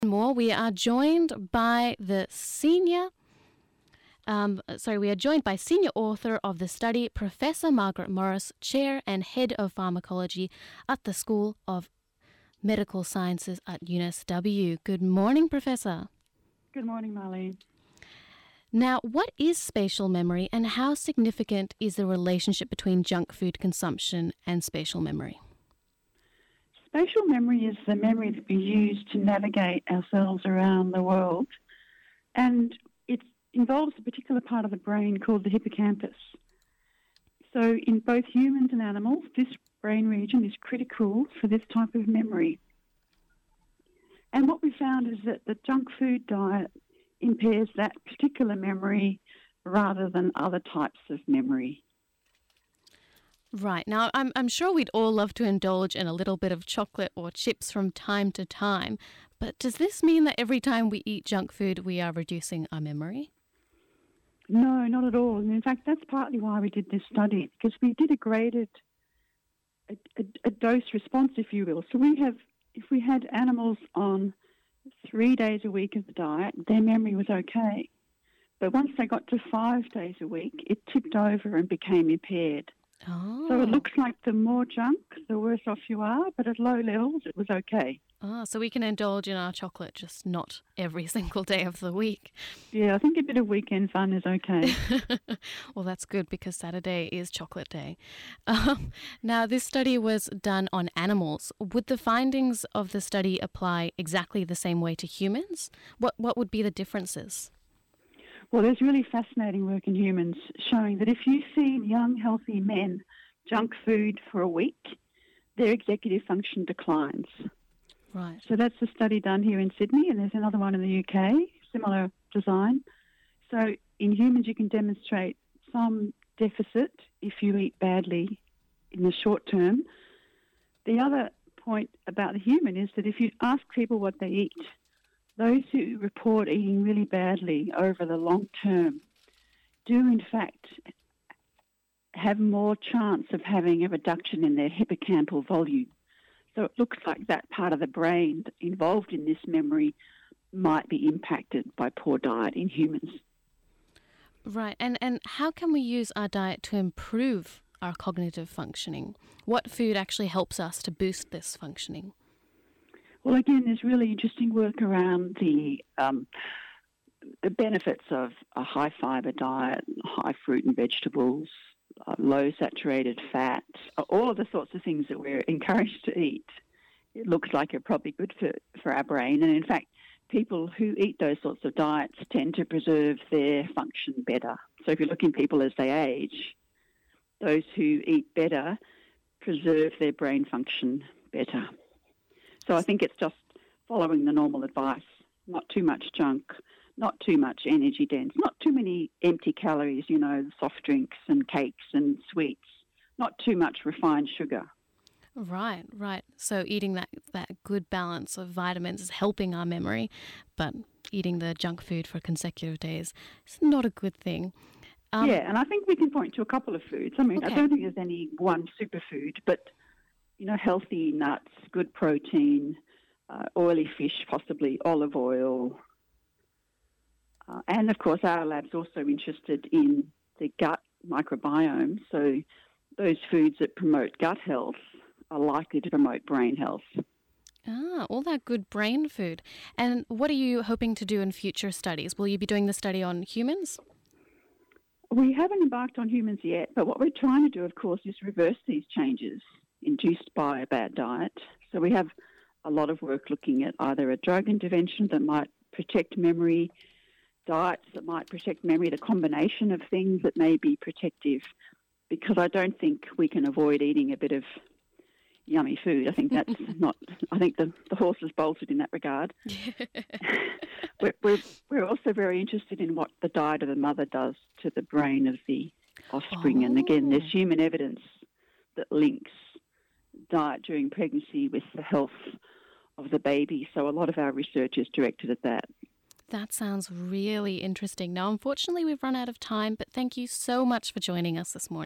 More, we are joined by senior author of the study, Professor Margaret Morris, Chair and Head of Pharmacology at the School of Medical Sciences at UNSW. Good morning, Professor. Good morning, Marlene. Now, what is spatial memory and how significant is the relationship between junk food consumption and spatial memory? Spatial memory is the memory that we use to navigate ourselves around the world, and it involves a particular part of the brain called the hippocampus. So in both humans and animals, this brain region is critical for this type of memory. And what we found is that the junk food diet impairs that particular memory rather than other types of memory. Right. Now, I'm sure we'd all love to indulge in a little bit of chocolate or chips from time to time, but does this mean that every time we eat junk food, we are reducing our memory? No, not at all. And in fact, that's partly why we did this study, because we did a dose response, if you will. So if we had animals on 3 days a week of the diet, their memory was okay. But once they got to 5 days a week, it tipped over and became impaired. Oh. So it looks like the more junk, the worse off you are, but at low levels, it was okay. Oh, so we can indulge in our chocolate, just not every single day of the week. Yeah, I think a bit of weekend fun is okay. Well, that's good because Saturday is chocolate day. Now, this study was done on animals. Would the findings of the study apply exactly the same way to humans? What would be the differences? Well, there's really fascinating work in humans showing that if you feed young, healthy men junk food for a week, their executive function declines. Right. So that's a study done here in Sydney, and there's another one in the UK, similar design. So in humans, you can demonstrate some deficit if you eat badly in the short term. The other point about the human is that if you ask people what they eat, those who report eating really badly over the long term do, in fact, have more chance of having a reduction in their hippocampal volume. So it looks like that part of the brain involved in this memory might be impacted by poor diet in humans. Right. And how can we use our diet to improve our cognitive functioning? What food actually helps us to boost this functioning? Well, again, there's really interesting work around the benefits of a high-fibre diet, high fruit and vegetables, low saturated fat, all of the sorts of things that we're encouraged to eat. It looks like are probably good for our brain. And in fact, people who eat those sorts of diets tend to preserve their function better. So if you look in people as they age, those who eat better preserve their brain function better. So I think it's just following the normal advice, not too much junk, not too much energy dense, not too many empty calories, soft drinks and cakes and sweets, not too much refined sugar. Right. So eating that good balance of vitamins is helping our memory, but eating the junk food for consecutive days is not a good thing. Yeah, and I think we can point to a couple of foods. I mean, okay. I don't think there's any one superfood, but, healthy nuts, good protein, oily fish, possibly olive oil. And, of course, our lab's also interested in the gut microbiome. So those foods that promote gut health are likely to promote brain health. Ah, all that good brain food. And what are you hoping to do in future studies? Will you be doing the study on humans? We haven't embarked on humans yet, but what we're trying to do, of course, is reverse these changes induced by a bad diet. So we have a lot of work looking at either a drug intervention that might protect memory, diets that might protect memory, the combination of things that may be protective, because I don't think we can avoid eating a bit of yummy food. I think that's not, I think the horse is bolted in that regard. We're also very interested in what the diet of the mother does to the brain of the offspring. And again, there's human evidence that links diet during pregnancy with the health of the baby. So a lot of our research is directed at that. That sounds really interesting. Now, unfortunately, we've run out of time, but thank you so much for joining us this morning.